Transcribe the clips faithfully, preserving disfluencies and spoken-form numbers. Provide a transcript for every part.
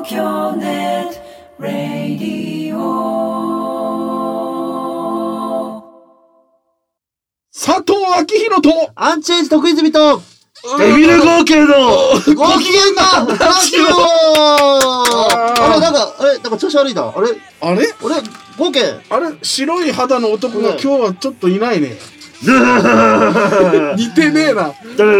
京ネットラディオ佐藤昭弘とアンチエイジ徳泉とデビル合計のご機嫌なラジオあれなんかあれなんか調子悪いなあれあれ俺合計あれ白い肌の男が今日はちょっといないね似てねえな。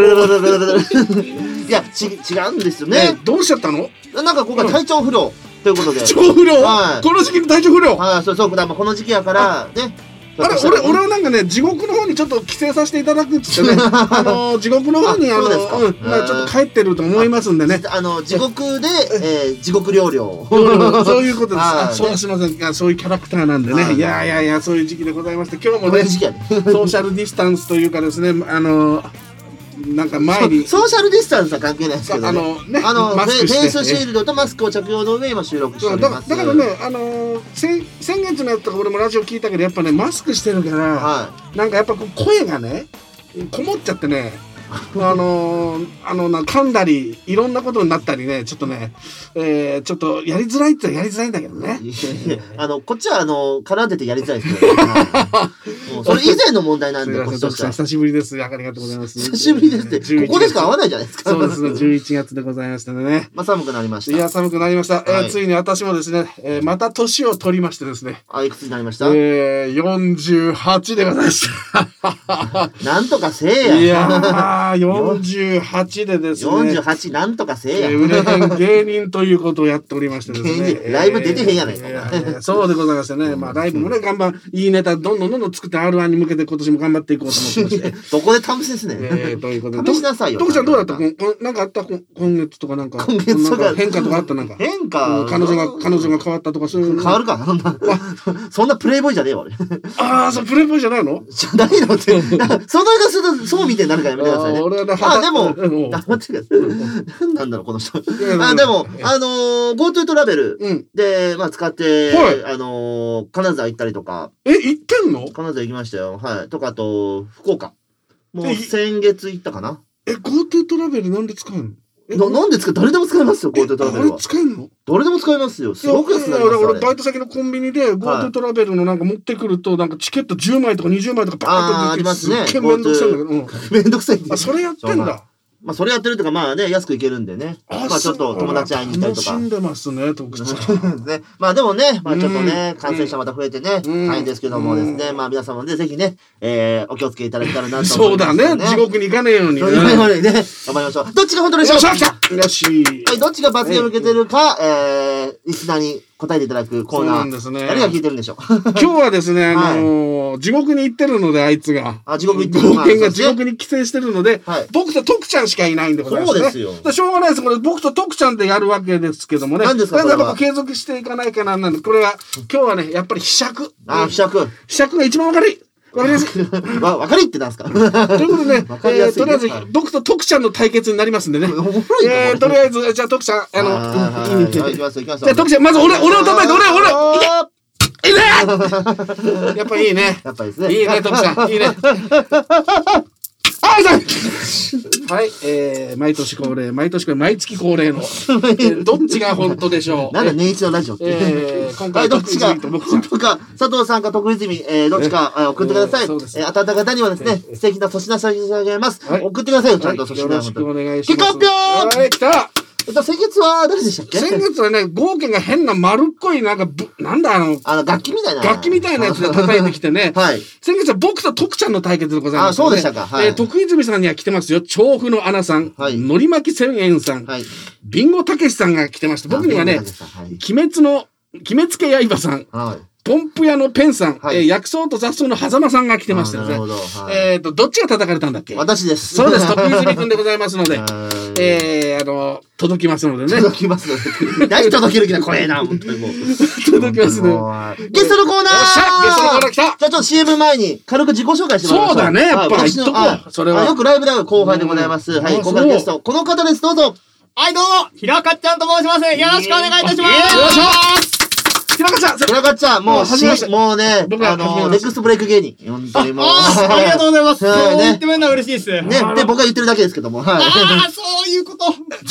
いやち違うんですよねね。 どうしちゃったの？ なんか今回体調不良ということで。 体調不良、 はい、 この時期に体調不良。 はい、そうそう、だからこの時期やからね。 あれ俺俺はなんかね地獄の方にちょっと帰省させていただくっつってねあの地獄の方にあのうんまあちょっと帰ってると思いますんでねあの地獄で、えー、地獄療養そういうことですあそうすみませんそういうキャラクターなんでねいやいやいやそういう時期でございまして今日もねソーシャルディスタンスというかですねあのなんか前にソーシャルディスタンスは関係ないですけど、ね、 あのねあのフェイしてスシールドとマスクを着用の上今収録しておりますだからねあのー、先, 先月のやつとか俺もラジオ聞いたけどやっぱねマスクしてるから、はい、なんかやっぱこう声がねこもっちゃってねあのー、あのな噛んだりいろんなことになったりねちょっとね、えー、ちょっとやりづらいってやりづらいんだけどねあのこっちはあの絡んでてやりづらいですけど、ね、もうそれ以前の問題なんでこっちとしては久しぶりですありがとうございます久しぶりですってここでしか会わないじゃないですかそうですねじゅういちがつでございましたねまあ寒くなりましたいや寒くなりました、はいえー、ついに私もですね、えー、また年を取りましてですねあいくつになりました、 えー、よんじゅうはちでございましたなんとかせえやいやーよんじゅうはちでですねよんじゅうはちなんとかせえや、 えー、売れへん芸人ということをやっておりましてですねライブ出てへんやないか、 えー、そうでございましてねまあライブもね頑張んいいネタどんどんどんどん作って アールワン に向けて今年も頑張っていこうと思ってましてどこで試すですね、 えー、ということで試しなさいよ徳ちゃんどうだったなんかあった今月とかなんか今月とか変化とかあったなんか変化、 うん、彼女が彼女が変わったとかそういう変わるかそんなそんなプレイボーイじゃねえわ俺ああそうプレイボーイじゃないのじゃないのってそのがするとそうみたいになるからやめてくださいね俺はねあでもあ待ってください何なんだろうこの人あでもあのー、GoTo トラベルで、まあ、使って、はい、あのー、金沢行ったりとかえ行ってんの金沢行きましたよはいとかあと福岡もう先月行ったかなえ GoTo トラベルなんで使うのな, なんで使う誰でも使えますよ GoTo トラベルは使えるの誰でも使えますよすごく安くなります俺バイト先のコンビニで GoTo トラベルのなんか持ってくるとなんかチケットじゅうまいとかにじゅうまいとかバーッと出てあありますねすっげえめんどくさいんだけど、うん、 めんどくさいあそれやってんだまあそれやってるとかまあね安く行けるんでねあまあちょっと友達会いに行ったりとか楽しんでますね徳ちゃんねまあでもねまあちょっとね、うん、感染者また増えてね、うん、大変ですけどもですね、うん、まあ皆様ねぜひね、えー、お気をつけいただけたらなと思います、ね、 そうだね地獄に行かねえようにねね頑張りましょうどっちが本当でしょうよしはいどっちが罰ゲーム受けてるか、えー、リスナーに答えていただくコーナー。そうなんですね。誰が聞いてるんでしょう。 今日はですね、あのーはい、地獄に行ってるので、あいつが。 あ、地獄行ってる。 合憲が地獄に帰省してるので、はい、僕と徳ちゃんしかいないんでございますね。 そうですよ。 しょうがないです。これ僕と徳ちゃんでやるわけですけどもね。 何ですかこれは。 やっぱ継続していかないかななんで、これは、今日はね、やっぱりひしゃく。 あ、ひしゃく。 ひしゃくが一番わかり。わかりやすい。 わ、わかりってなんすかということでね、えー、とりあえず、僕と徳ちゃんの対決になりますんでね。えー、とりあえず、じゃあ徳ちゃん、あの、いいね。じゃあ徳ちゃん、まず俺、俺を叩いて、俺、俺、いけいいねやっぱいいね。 やっぱいいですね。 いいね、徳ちゃん。いいね。はい、はい、えー、毎年恒例、毎年これ毎月恒例の、えー、どっちが本当でしょう。 なんだ年一のラジオって。 えー、今回どっちが本当か、佐藤さんか徳泉、えー、どっちか、えー、送ってください。えーえー、当たった方にはですね、素敵な粗品差し上げます。はい、送ってくださいよ、ちゃんと粗品。 よろしくお願いします。 結果発表はい、来たえっと、先月は誰でしたっけ先月はね、合憲が変な丸っこい、なんか、ぶ、なんだあの、 あの、楽器みたいな。 楽器みたいなやつで叩いてきてね。はい。先月は僕と徳ちゃんの対決でございます、ね。 あ、そうでしたか。はい。 えー、徳泉さんには来てますよ。調布のアナさん。はい。のり巻き千円さん。はい。ビンゴたけしさんが来てまして、僕にはね、はい、鬼滅の、鬼滅家刃さん。はい。ポンプ屋のペンさん、はい、えー、薬草と雑草の狭間さんが来てましたよね。はい、えっ、ー、と、どっちが叩かれたんだっけ私です。 そうです。徳泉くんでございますので、えー、あの、届きますのでね。 届きますので。何届ける気だ、怖えな、本当にもう。 届きますね。 ゲストのコーナーよっしゃゲストのコーナー来たじゃあちょっと シーエム 前に軽く自己紹介してもらいましょう。 そうだね、やっぱり言っとこう。それは。 よくライブで会う後輩でございます。はい、今回のゲスト、この方です、どうぞ。 はい、どうも、ひらかっちゃんと申します。よろしくお願いいたします。よろしくひらかちゃんひらかちゃん、もう、もうね、あの、ネクストブレイク芸人。本当にもう。 あありがとうございます。そう言ってくれるのは嬉しいです。 ね、で、僕が言ってるだけですけども。 ああ、そういうこと。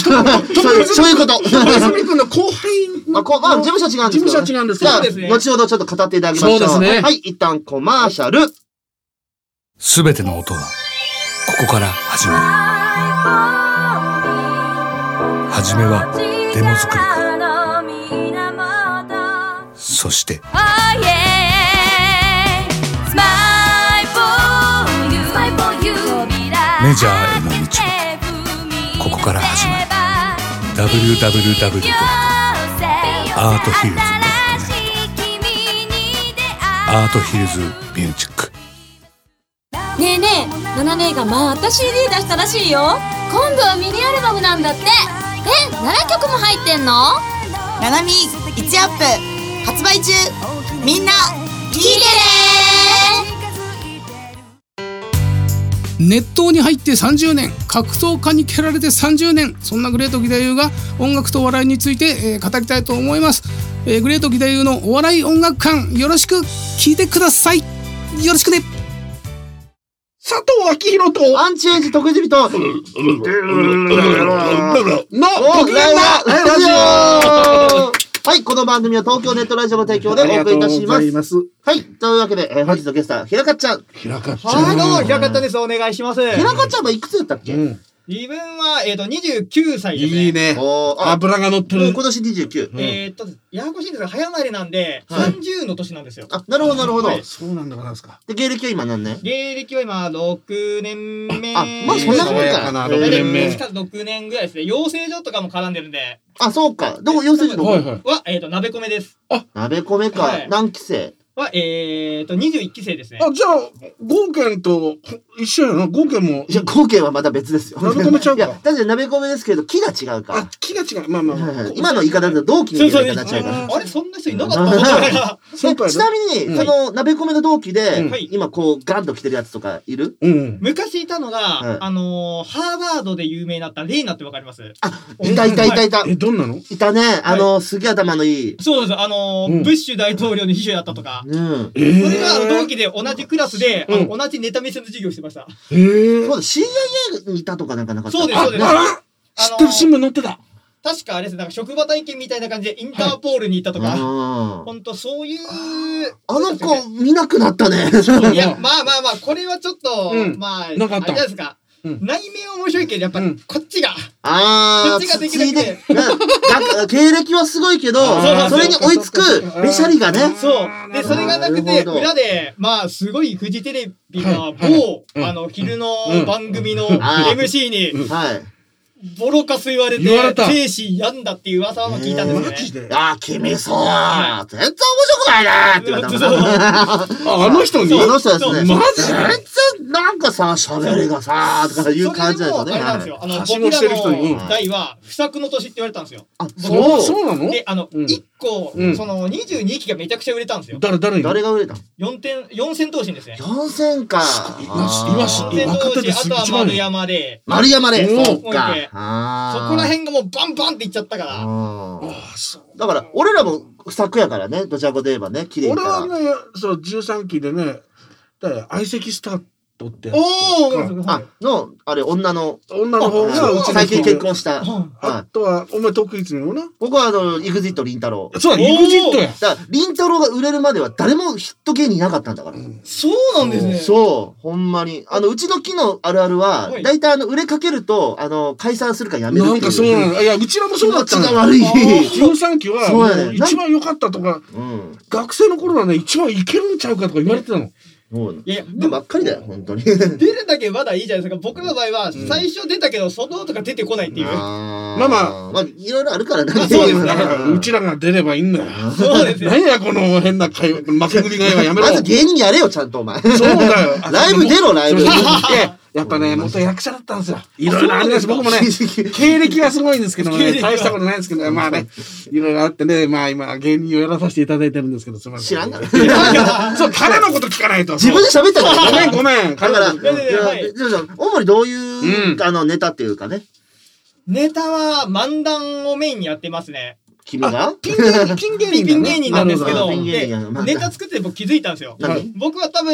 そういうこと。 泉くんの後輩の、まあ、事務所違うんですけど。 事務所違うんですけど。 じゃあ、後ほどちょっと語っていただきましょう。 そうですね。 はい、一旦コマーシャル。 すべての音は、ここから始まる。はじめは、デモ作りから。そして、メジャーへの道はここから始まる。 ダブリューダブリューダブリュー ドット アートヒルズ ドットネット アートヒルズミュージック。 ねえねえ、ナナ姉がまた シーディー 出したらしいよ。今度はミニアルバムなんだって。え、ななきょくも入ってんの？ ナナミいちアップ発売中。みんな聞いてね。 熱湯に入ってさんじゅうねん、格闘家に蹴られてさんじゅうねん、そんなグレート義太夫が音楽とお笑いについて、えー、語りたいと思います。えー、グレート義太夫のお笑い音楽館、よろしく聞いてください。よろしくね。 佐藤明宏とアンチエイジ徳泉とのご機嫌なラジオ。はい、この番組は東京ネットラジオの提供でお送りいたします。ますはい、というわけで、えー、本日のゲストはひらかっちゃん。 ひらかっちゃん。 はい、どうもひらかっちゃんです。お願いします。 ひらかっちゃんはいくつだったっけ？うん、 自分は、えっと、にじゅうきゅうさいですね。 いいね。油が乗ってる。 今年にじゅうきゅう。 えっと、ややこしいんですが、早生まれなんで、さんじゅうの年なんですよ。 あ、なるほど、なるほど。 そうなんだからですか。 で、芸歴は今何年？ 芸歴は今、ろくねんめ。 あ、まあそんなもんか。 ろくねんめ。ろくねんぐらいですね。養成所とかも絡んでるんで。 あ、そうか。どこ、養成所どこ？ は、えっと、鍋米です。 あ、鍋米か。何期生？ は、えーと、にじゅういっきせいですね。 あ、じゃあ、合憲と一緒やな。合憲も。 いや、合憲はまた別ですよ。 鍋米ちゃうか。 いや、確かに鍋米ですけど、木が違うから。 あ、木が違う。まあまあ。 今の言い方だと同期の言い方になっちゃうから。 あれ、そんな人いなかったのちなみに、その、鍋米の同期で、今こう、ガンと来てるやつとかいる？ 昔いたのが、あの、ハーバードで有名になったレイナってわかります？ あ、いたいたいたいた。 え、どんなの？ いたね。あの、すげえ頭のいい。 そうです。あの、ブッシュ大統領の秘書やったとか。うん。それが同期で同じクラスで、うん、あの同じネタ見せの授業してました。 へえ。そうだ、シーアイエー にいたとかなんかなかった。 そうです、そうです。 知ってる新聞載ってた。 確かあれです、なんか職場体験みたいな感じでインターポールにいたとか、ほんとそういう。 あの子見なくなったね。 いや、まあまあまあ、これはちょっと、まあ、あれですか。内面は面白いけど、やっぱこっちが。 ああ、 こっちができなくて。 経歴はすごいけど、それに追いつくべしゃりがね。 そう。で、それがなくて、裏で、まあ、すごいフジテレビが某、あの、昼の番組の エムシー に、はい。ボロカス言われて、精神病んだっていう噂は聞いたんですね。 ああ、君そう。全然面白くないねって言われたあの人にあの人ですね。 マジ全然なんかさ、喋りがさ、とかいう感じだよね。 あれなんですよ。あの、僕らの代は、不作の年って言われたんですよ。 あ、そうそうなの？ で、あの、いっこ、その、にじゅうにきがめちゃくちゃ売れたんですよ。 誰、誰誰が売れたの？ よんてん、よんせん頭身ですね。 よんせんか。 今し、 よんせん頭身、あとは丸山で。 丸山で。そうか。 そこら辺がもうバンバンっていっちゃったから。 だから、俺らも不作やからね、どちらかといえばね、綺麗に。 俺はね、そう、じゅうさんきでね、相席スタートってやつ。 おーあ、の、あれ、女の。 女の方が、うち最近結婚した。 あとは、お前、徳光もな。 僕は、あの、イグジットりんたろー。 そうだ、イグジットや。 だから、りんたろーが売れるまでは誰もヒット芸人いなかったんだから。 そうなんですね。 そう、ほんまに。あの、うちの木のあるあるは、だいたいあの、売れかけると、あの、解散するかやめるっていう。 なんかそうなの。いや、うちらもそうだったの。 気持ちが悪い。 じゅうさんきは、一番良かったとか、学生の頃はね、一番いけるんちゃうかとか言われてたの。 いやいや、でばっかりだよ、本当に。 出るだけまだいいじゃないですか。僕の場合は、最初出たけど、その後が出てこないっていう。 まあまあ、 まあ、いろいろあるからね。 そうですね。 うちらが出ればいいんだよ。 そうですね。 何や、この変な会話、負け組がやめろ。 まず芸人やれよ、ちゃんとお前。 そうだよ。 ライブ出ろ、ライブ。 やっぱね、元役者だったんですよ。いろいろあります。僕もね、経歴はすごいんですけどね、大したことないんですけど、まあね、いろいろあってね、まあ今、芸人をやらさせていただいてるんですけど、すみません。 知らんがな。 そう、彼のこと聞かないと。 自分で喋ったから。 ごめん、ごめん。 だから、主にどういう、あの、ネタっていうかね。 ネタは漫談をメインにやってますね。 君がピン芸人、 ピン芸人なんですけど、ネタ作って僕気づいたんですよ。僕は多分、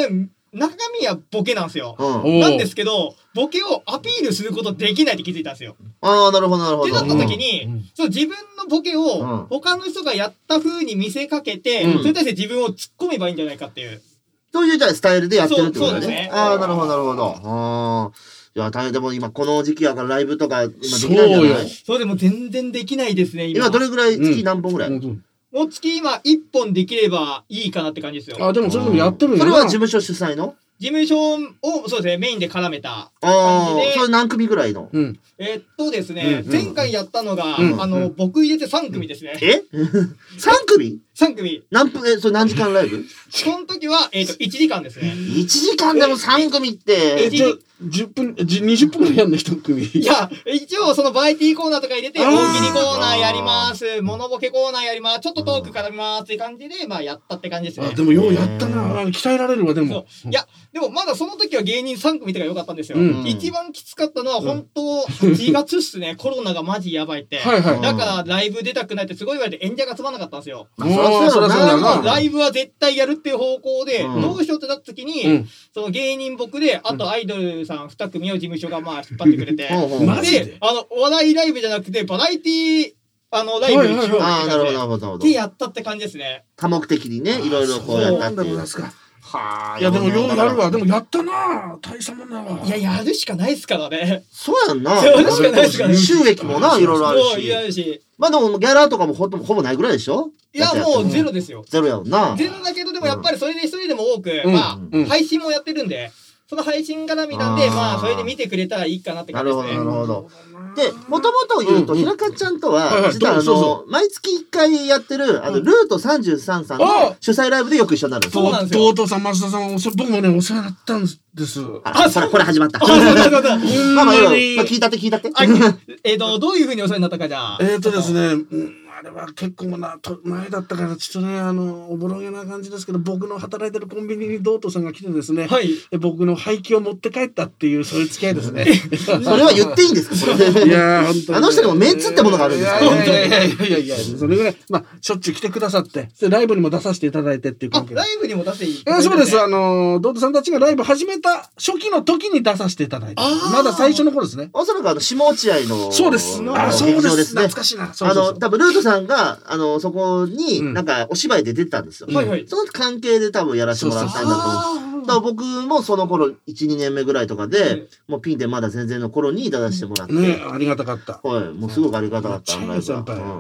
中身はボケなんですよ。なんですけど、ボケをアピールすることできないって気づいたんですよ。 ああ、なるほど、なるほど。 ってなった時に、そう自分のボケを他の人がやった風に見せかけて、それに対して自分を突っ込めばいいんじゃないかっていう。 そういうじゃあスタイルでやってるってことね。 そうですね。 ああ、なるほど、なるほど。ああ。いや、大変でも今この時期やからライブとか今できないじゃない。 そうでも全然できないですね、 今。今どれぐらい、月何本ぐらい？ もう月今いっぽんできればいいかなって感じですよ。 あ、でもそれでもやってるんやな。それは事務所主催の？ 事務所をそうですね、メインで絡めた感じで。 ああ、それ何組ぐらいの？ うん、 えっとですね、前回やったのが、あの、僕入れてさん組ですね。 え ?さん 組 ? さん 組。 何分、え、それ何時間ライブ？ その時は、えっと、いちじかんですね。 いちじかんでもさん組って。 じゃじゅっぷん、にじゅっぷんぐらいやんの一組。 いや、一応そのバラエティコーナーとか入れて、大喜利コーナーやります、モノボケコーナーやります、ちょっとトーク絡みますっていう感じで、まあやったって感じですね。 あ、でもようやったな。鍛えられるわ、でも。 いや、でもまだその時は芸人さん組とか良かったんですよ。一番きつかったのは本当、はちがつっすね。コロナがマジやばいって。だからライブ出たくないってすごい言われて演者がつまんなかったんですよ。そりゃそうだな。ライブは絶対やるっていう方向で、どうしようってなった時に、その芸人僕で、あとアイドルさんに組を事務所がまあ引っ張ってくれて、で、あの、お笑いライブじゃなくて、バラエティあの、ライブにしようって感じで、でやったって感じですね。 多目的にね、いろいろこうやったっていう。 はあ。いや、でもようやるわ。でもやったな。大したもんだわ。 いや、やるしかないっすからね。 そうやんな。 やるしかないっすからね。 収益もな、いろいろあるし。 いやし。 まあでも、ギャラとかもほぼないぐらいでしょ？ いや、もうゼロですよ。 ゼロやもんな。 ゼロだけど、でもやっぱりそれで一人でも多く、まあ、配信もやってるんで、その配信絡みなんで、まあ、それで見てくれたらいいかなって感じですね。 なるほど、なるほど。で、もともと言うと、ひらかちゃんとは、実はあの、毎月いっかいやってる、あの、ルートさんじゅうさんさんの主催ライブでよく一緒になるんですよ。 そうなんですよ。とうとうさん、増田さん、僕もね、お世話になったんです。 あ、それ、これ始まった。まあまあ、まあ、聞いたって聞いたって。 えっと、どういうふうにお世話になったかじゃあ。 えっとですね、あれは結構な前だったからちょっとねあのおぼろげな感じですけど僕の働いてるコンビニに道東さんが来てですね、はい、僕の廃棄を持って帰ったっていうそういう付き合いですね。 それは言っていいんですかこれ？いや本当に、ね、あの人にもメンツってものがあるんですか？いやいやいやいやいやそれぐらいまあしょっちゅう来てくださってライブにも出させていただいてっていう関係で。 ライブにも出していい？ えそうです。あの道東さんたちがライブ始めた初期の時に出させていただいてまだ最初の頃ですね。 おそらくあの下落合のそうです。あそうです。懐かしいな。 あの多分ルートさんがあのそこになんかお芝居で出てたんですよ。うん、その関係で多分やらせてもらったんだと思う。だから僕もその頃いち、にねんめぐらいとかで、うん、もうピンでまだ全然の頃に出させてもらって。 ねありがたかった。 はい、もうすごくありがたかった。うん、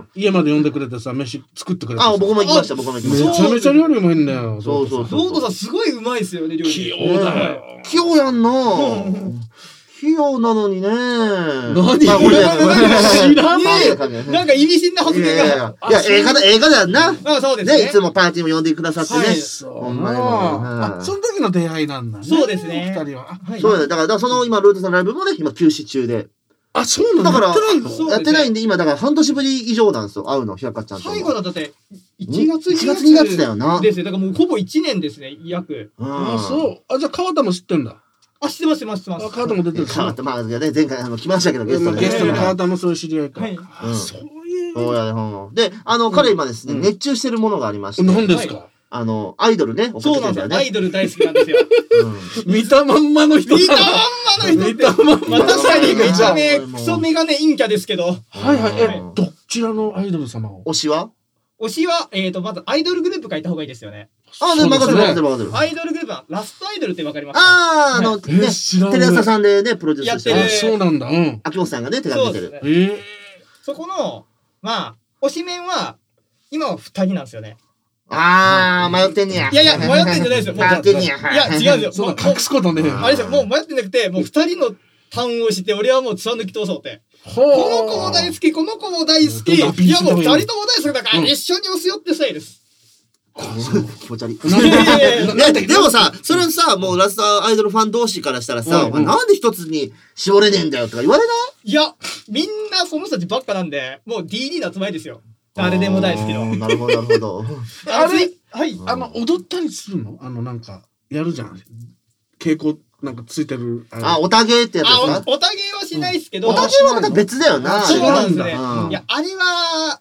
家まで呼んでくれてさ、飯作ってくれて。 あ、僕も行きました、僕も行きました。 めちゃめちゃ料理うまいんだよ。 そうそうそう。 ロードさんすごいうまいですよね、料理。 器用だよ。 器用やんな。器用なのにね。 何？ まあ、 知らないよ。 なんか意味深な発言が。 いや、映画だ、映画だよな。 あ、そうですね。 いつもパーティーも呼んでくださってね。 ほんまにもう。その時の出会いなんだね。 そうですね。 二人は。 そうだ、だから、その今、ルートさんのライブもね、今休止中で。 あ、そうなんだ。 だから、やってないんで、今、だから半年ぶり以上なんですよ。会うの、ひらかちゃんと。 最後だって、いちがつにがつにがつだよな。 ですよ。だからもうほぼいちねんですね、約。 あ、そう。あ、じゃあ川田も知ってんだ。 あ、知ってます、知ってます、知ってます。 川田も出てる。 川田、まあ、ね、前回、あの、来ましたけど、ゲストで。ゲストの川田もそういう知り合いか。はい。 そういう。そうやね、で、あの、彼今ですね、熱中してるものがありまして。 何ですか？ あの、アイドルね。 そうなんですよ。アイドル大好きなんですよ。 見たまんまの人。 見たまんまの人。見たまんま。確かに、めちゃめ、クソメガネ陰キャですけど。はいはい。え、どちらのアイドル様を？ 推しは？ 推しは、えっと、まずアイドルグループ書いた方がいいですよね。 あ、ね、任せる任せる任せる。 アイドルグループは、ラストアイドルってわかりますか？ ああ、あの、ね、テレ朝さんでね、プロデュースしてる。 あ、そうなんだ。うん。 秋元さんがね、手がけてる。 ええ。 そこの、まあ、推しメンは、今は二人なんですよね。 ああ、迷ってんねや。 いやいや、迷ってんじゃないですよ。 迷ってんねや。 いや、違うんですよ。 隠すことね。 あれですよ、もう迷ってなくて、もう二人の単をして、俺はもう貫き通そうって。この子も大好き、この子も大好き。いや、もう二人とも大好きだから、一緒に押すよってスタイルです。 気持ち悪い。でもさ、それさ、もうラストアイドルファン同士からしたらさ、なんで一つに絞れねえんだよとか言われない？ いや、みんなその人たちばっかなんで、もう ディーディー の集まりですよ。誰でも大好きの。 なるほど、なるほど。 あれ、はい、あの、踊ったりするの？あの、なんか、やるじゃん。稽古、なんかついてる。 あ、おたげってやつですか？ おたげはしないですけど。 おたげはまた別だよな。 そうなんですね。いや、あれは、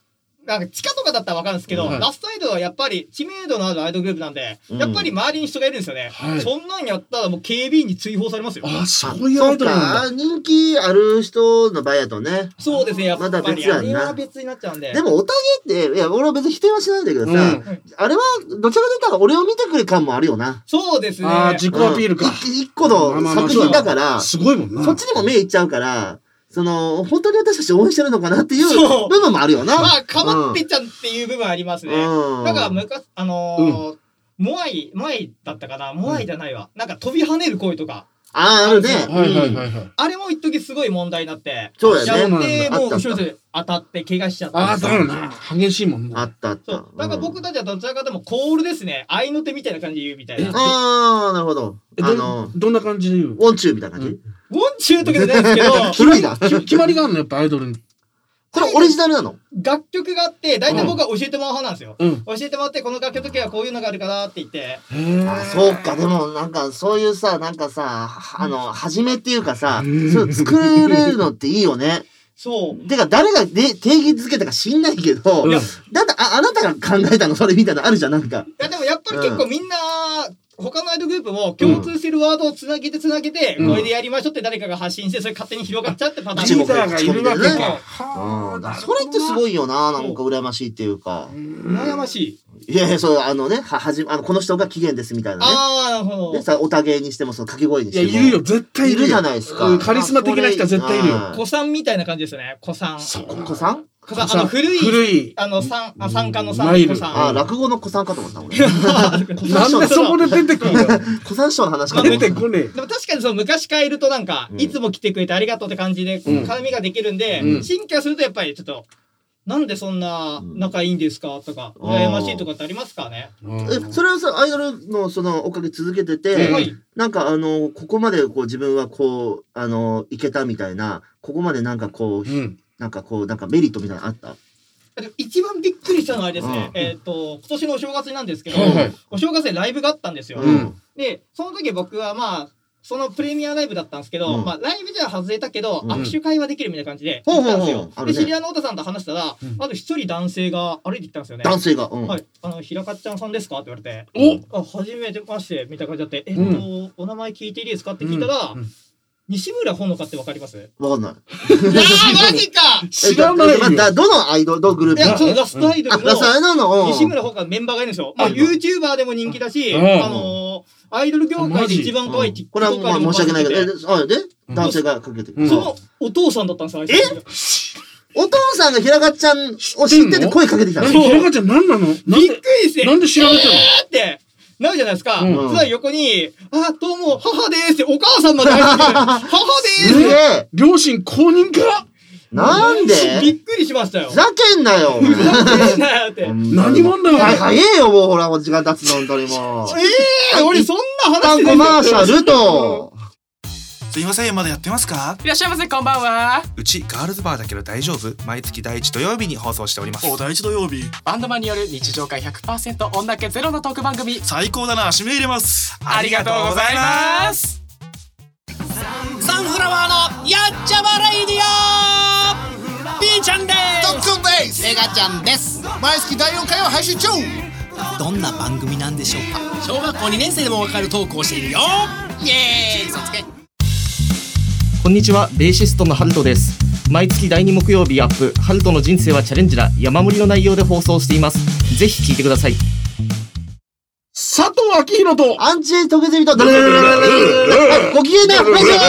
なんか地下とかだったらわかるんですけど、 はい、 ラストアイドルはやっぱり知名度のあるアイドルグループなんで、うん、やっぱり周りに人がいるんですよね、はい、そんなんやったらもう警備員に追放されますよ。 あ、そういうアイドルなんだ。 人気ある人の場合やとね。 そうですね、やっぱり、 まだ別やんな。 あれは別になっちゃうんで。 でもおたげって、いや俺は別に否定はしないんだけどさ、うん、あれはどちらかというと俺を見てくれ感もあるよな。 そうですね。 あ、自己アピールか、 うん、一個の作品だから、 すごいもんな。 そっちにも目いっちゃうから、その本当に私たち応援してるのかなっていう部分もあるよな。 まあかまってちゃうっていう部分ありますね。うん、だから昔あのーうん、モアイモアイだったかな、モアイじゃないわ、うん、なんか飛び跳ねる行為とか。 ああ、あるね。 はいはいはいはい。 あれも一時すごい問題になって。 そうやね。 やってもう後ろで当たって怪我しちゃった。 ああ、だよね。激しいもんね。 あったあった。 そう。だから僕たちはどちらかでもコールですね。合いの手みたいな感じで言うみたいな。 ああ、なるほど。 あのどんな感じで言う？ ウォンチューみたいな感じ。 ウォンチューとかじゃないですけど。 古いな。 決まりがあるのやっぱアイドルに。 これオリジナルなの？ 楽曲があって、大体僕は教えてもらう派なんですよ。うん、教えてもらって、この楽曲はこういうのがあるからって言って。 あ、そうか。でもなんかそういうさ、なんかさ、あの、始めっていうかさ、そう作れるのっていいよね。 そう。 てか誰がで定義づけたか知んないけど、うん、だってあ、あなたが考えたのそれみたいなのあるじゃん、なんか。 いやでもやっぱり結構みんな、うん、他のアイドルグループも共通してるワードをつなげてつなげて、うん、これでやりましょうって誰かが発信して、それ勝手に広がっちゃうってパターン。 リーダーがいるわけか。 うん、それってすごいよな、なんか羨ましいっていうか。 羨ましい。 いやいや、そう、あのね、は、はじ、あの、この人が起源ですみたいなね。 ああ、なるほど。 でさ、おたげにしても、その掛け声にしても。 いや、いるよ、絶対いる。 いるじゃないですか。 カリスマ的な人は絶対いるよ。 子さんみたいな感じですよね、子さん。 そう、子さん子さん、あの、古い、 古い、 あの、さん、あ、参加のさん、子さん。 あ、落語の子さんかと思った俺。 なんでそこで出てくるの？ 子さん師匠の話が出てこねえ。 でも確かにその昔からいるとなんか、いつも来てくれてありがとうって感じで、絡みができるんで、新居するとやっぱりちょっと、なんでそんな仲いいんですかとか、羨ましいとかってありますかね？ え、それはさ、アイドルのそのおかげ続けてて、なんかあの、ここまでこう自分はこう、あの、いけたみたいな、ここまでなんかこう、なんかこう、なんかメリットみたいなのあった？ 一番びっくりしたのはあれですね、えっと、今年のお正月なんですけど、お正月でライブがあったんですよ。で、その時僕はまあ、そのプレミアライブだったんですけど、まあライブじゃ外れたけど、握手会はできるみたいな感じで行ったんですよ。で、知り合いの太田さんと話したら、あと一人男性が歩いてきたんですよね。 男性が。 はい。あの、ひらかっちゃんさんですかって言われて、おあ、初めてまして、みたいな感じだって、えっと、お名前聞いていいですかって聞いたら、西村ほのかってわかります？ わかんない。 いやー、マジか！ 知らないよ。 どのアイドル、どのグループ？ いや、そのラストアイドルの、 ラストアイドルの西村ほのかメンバーがいるんですよ。まあ、YouTuber でも人気だし、あの、アイドル業界で一番可愛い。 これはまあ申し訳ないけど、え、あ、で男性がかけてる。 そのお父さんだったんですよ、 え？お父さんがひらがっちゃんを知ってて声かけてきたの？ ひらがっちゃん何なの？びっくりして。 なんで調べてるの？ って。なるじゃないですか。うん、そしたら横に、あ、どうも、母ですって、お母さんまで入ってくる。母ですって。両親公認か？ なんで？ びっくりしましたよ。 ふざけんなよ。 ふざけんなよって。 何者だよ。 はい、早えよ、もうほら、もう時間経つの、本当にもう。 ええー、俺そんな話してコマーシャルと。 すいません、まだやってますか？ いらっしゃいませ、こんばんは。 うちガールズバーだけど大丈夫？毎月第一土曜日に放送しております。 お、第一土曜日。バンドマンによる日常会 ひゃくパーセント 女気ゼロのトーク番組。 最高だな、指名入れます。 ありがとうございます。サンフラワーのやっちゃまレイディオ。 B ちゃんです。 特訓です。 レガちゃんです。 毎月だいよんかいを配信中。 どんな番組なんでしょうか？小学校にねん生でもわかるトークをしているよ。イエーイ、そつけ。 こんにちは、ベーシストのハルトです。毎月だいに木曜日アップ、ハルトの人生はチャレンジだ、山盛りの内容で放送しています。ぜひ聞いてください。 佐藤明宏とアンチトゲゼミとご機嫌なラ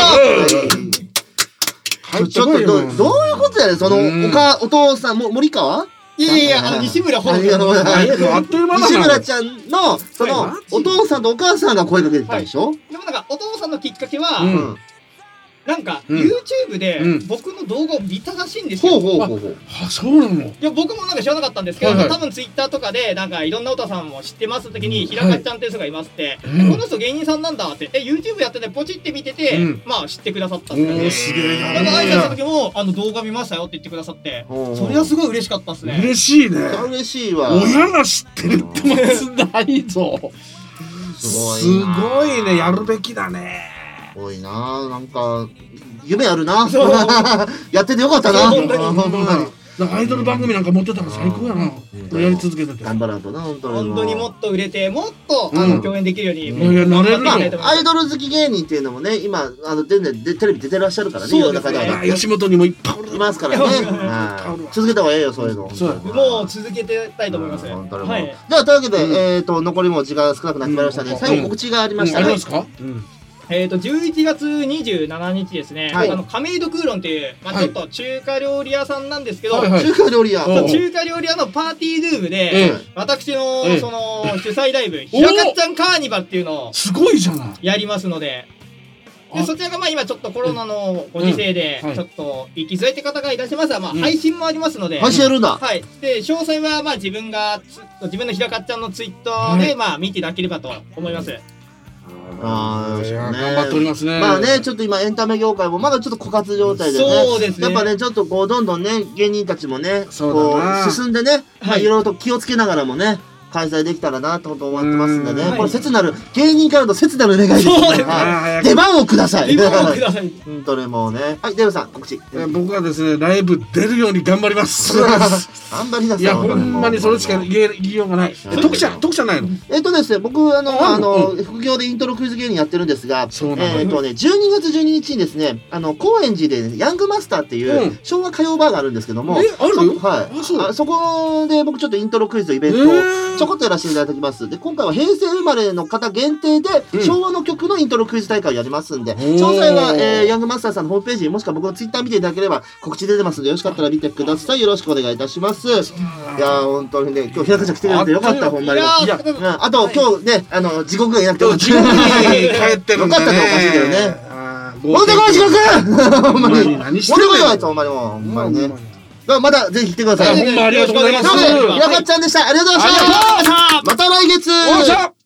ジオ。ちょっとどどういうことだよね、そのおかお父さんも森川？ いやいや、あの西村ほのか。 西村ちゃんのそのお父さんとお母さんが声かけてたでしょ？ でもなんかお父さんのきっかけは。なんか、うん、YouTube で僕の動画を見たらしいんですよ。 ほうほうほうほう。 あ、そうなの？ いや、僕もなんか知らなかったんですけど、はいはい、多分 Twitter とかでなんかいろんな太田さんも知ってますって時に、ひらかっちゃんっていう人がいますって、はい、この人芸人さんなんだって、え、YouTube やっててポチって見てて、うん、まあ知ってくださったんですね。 すげえな。 なんか挨拶した時も、あの動画見ましたよって言ってくださって、それはすごい嬉しかったですね。 嬉しいね。 嬉しいわ。 親が知ってるってまずないぞ。すごい。すごいね、やるべきだね。 すごいな、なんか。夢あるな。やっててよかったな。 なんアイドル番組なんか持ってたら最高やな。やり続けてて。 頑張らんとな、本当に。 本当にもっと売れて、もっとあの共演できるように。 いや、なれるよ。 アイドル好き芸人っていうのもね、今、あの、全然テレビ出てらっしゃるからね、いろんな方が。 吉本にもいっぱいいますからね。続けた方がええよ、そういうの。 もう続けてたいと思います。はい。 じゃあ、というわけで、えっと、残りも時間少なくなってまいりましたね。最後告知がありましたね。 ありますか？ えっとじゅういちがつにじゅうしちにちですね、あの亀戸空論っていう、まあ、ちょっと中華料理屋さんなんですけど、 中華料理屋中華料理屋のパーティールームで、私のその主催ライブ「ひらかっちゃんカーニバ」っていうのをすごいじゃないやりますので。でそちらがまあ今ちょっとコロナのご時世でちょっと行きづらいって方がいらっしゃいますが、まあ配信もありますので、 配信やるんだ。 はい。で詳細はまあ自分が自分のひらかっちゃんのツイッターでまあ見ていただければと思います。 ああ、 頑張っておりますね。 まあね、ちょっと今エンタメ業界もまだちょっと枯渇状態でね。 そうですね。 やっぱね、ちょっとこうどんどんね、芸人たちもね、こう進んでね、まあいろいろと気をつけながらもね、開催できたらなと思ってますんでね、これ切なる芸人からの切なる願いですね。出番をください。 出番をください。 本当にもうね。はい、デブさん告知。 僕はですね、ライブ出るように頑張ります。 頑張りなさい。 いや、ほんまにそれしか言いようがない。徳ちゃん、徳ちゃんないの？ えっとですね、僕あのあの副業でイントロクイズ芸人やってるんですが、えっとね、じゅうにがつじゅうににちにですね、あの高円寺でヤングマスターっていう昭和歌謡バーがあるんですけども、 え、ある？ はい。そこで僕ちょっとイントロクイズイベントをちょこっとやらせていただきます。で今回は平成生まれの方限定で、うん、昭和の曲のイントロクイズ大会をやりますんで、詳細は、えー、ヤングマスターさんのホームページもしくは僕のツイッター見ていただければ告知出てますのでよろしかったら見てください。よろしくお願いいたします。いやー本当にね今日ひらかちゃん来てくれてよかったほんまに。いやあと今日ねあの地獄がいなくて地獄に帰ってるんでね。よかったねおかしいけどね。 持ってこい地獄。ほんまに持ってこいよあいつほんまにもうほんまにね。またぜひ来てください。 ほんまありがとうございます。 ひらかっちゃんでした。ありがとうございました。また来月。